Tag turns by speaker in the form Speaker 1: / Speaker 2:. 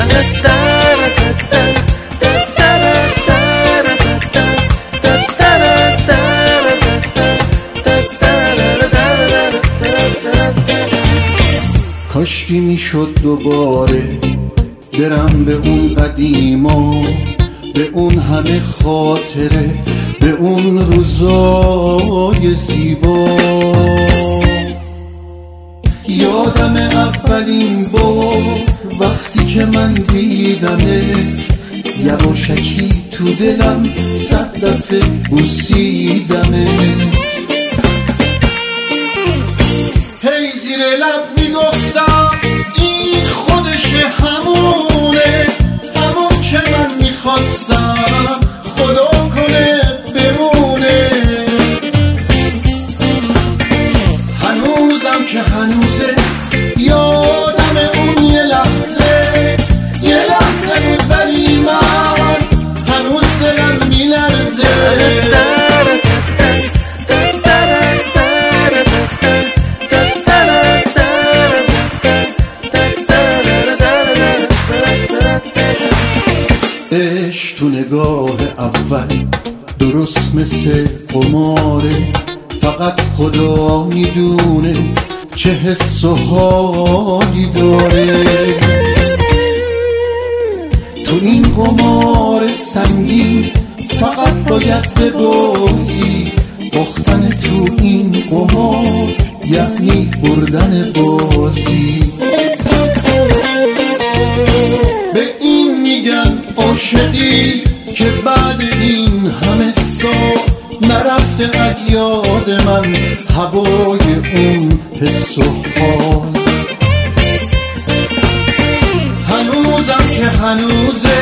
Speaker 1: کاشکی میشد دوباره برم به اون قدیما، به اون همه خاطره، به اون روزای زیبا. یادم اولین بار وقتی که من دیدمت، یواشکی تو دلم 100 دفعه بوسیدمت. هی زیر لب میگفتم این خودش همونه، همون که من میخواستم خدا کنه بمونه. هنوزم که هنوزه یادم اون یه لحظه بود، ولی من هنوز دلم میلرزه. عشق تو نگاه اول درست مثل قماره، فقط خدا میدونه چه حس و حالی داره. تو این قمار سنگین فقط باید ببازی، باختن تو این قمار یعنی بردن بازی. به این میگن عاشقی که بعد این همه سال نرفته از یاد من هوای اون حس و حال. هنوزم که هنوزه